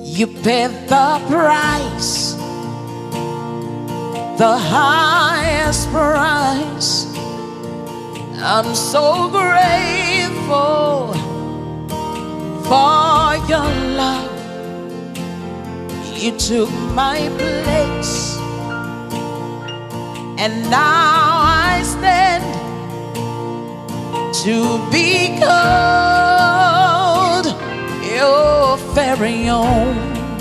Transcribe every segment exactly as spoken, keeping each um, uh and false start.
You paid the price, the highest price. I'm so grateful for your love. You took my place, and now I stand to be called your very own.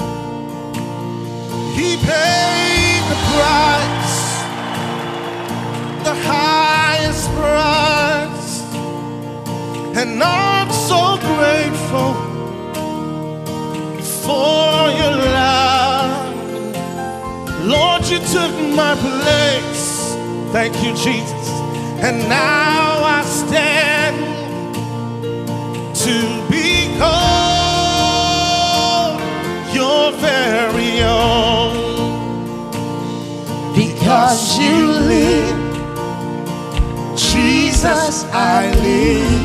He paid the price, the highest price, and I'm so grateful for your love. Lord, you took my place. Thank you, Jesus. And now I stand to be called your very own. Because you live, Jesus, I live.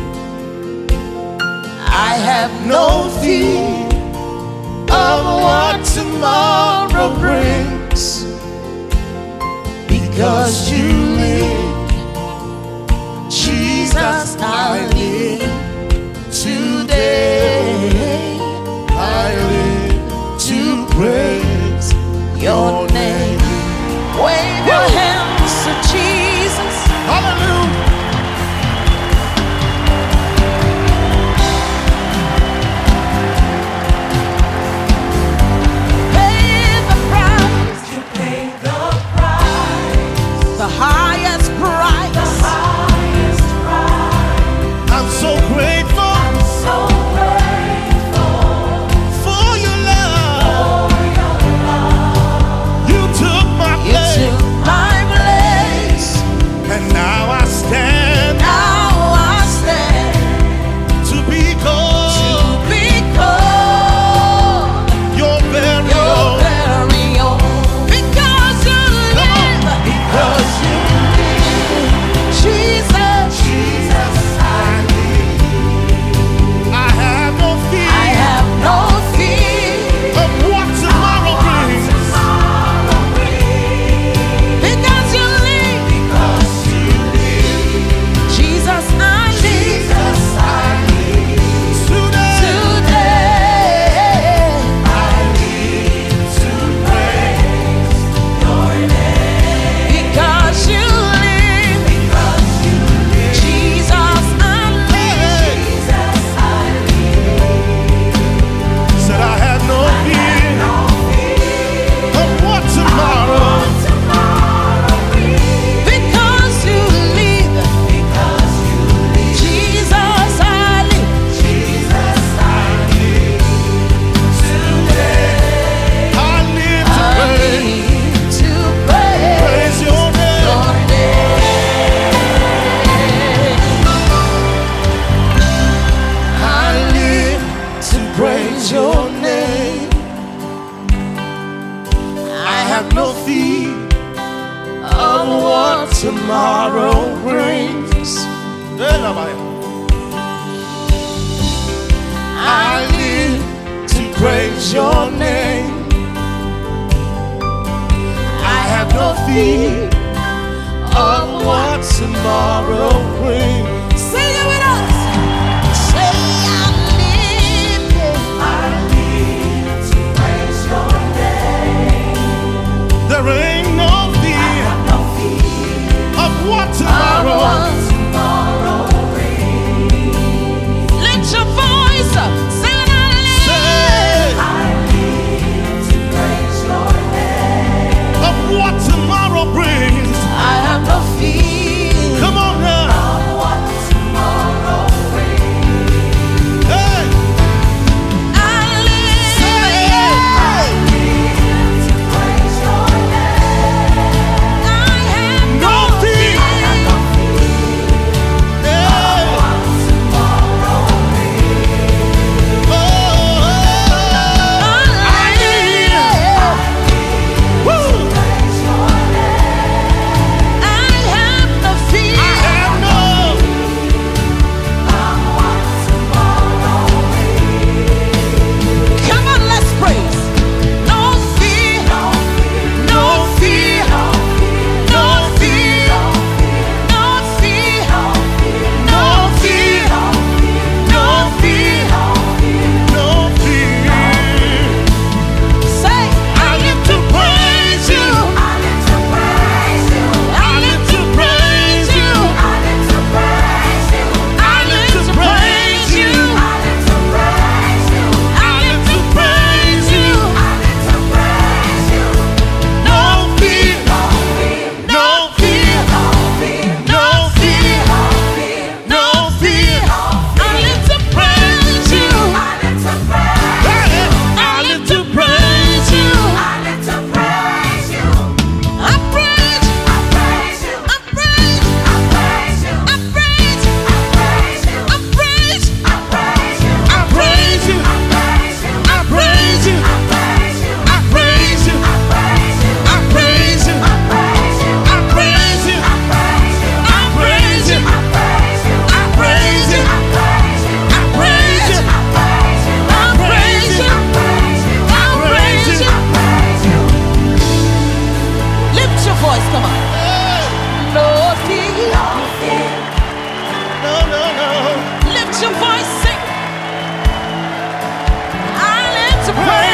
I have no fear of what tomorrow brings. Because you live, Jesus, I live. Today I live to praise your name. Wave your hands to Jesus. Hallelujah. Highest price. The highest price. I'm so grateful. I'm so grateful for your love. For your love. You took my you place. Took my place. And now I stand. Now I stand to be called. To be called your very your own. Very own. Because you live. Because Jesus, Jesus, I live. I have no fear. I have no fear of what tomorrow brings. Tomorrow brings. Because you live. Because you live. Jesus, I live. Jesus, I live. Today, Today I live to praise your name. Because you your name. I have no fear of what tomorrow brings. I live to praise your name. I have no fear of what tomorrow brings. Sing it with us. Say I live, yeah. I live to praise your name. there ain't no fear, no fear of what tomorrow, of what tomorrow brings. Lift your voice up. Say I live. Say, I live to praise your name. of what tomorrow brings. I have no fear. Come on now. Hey,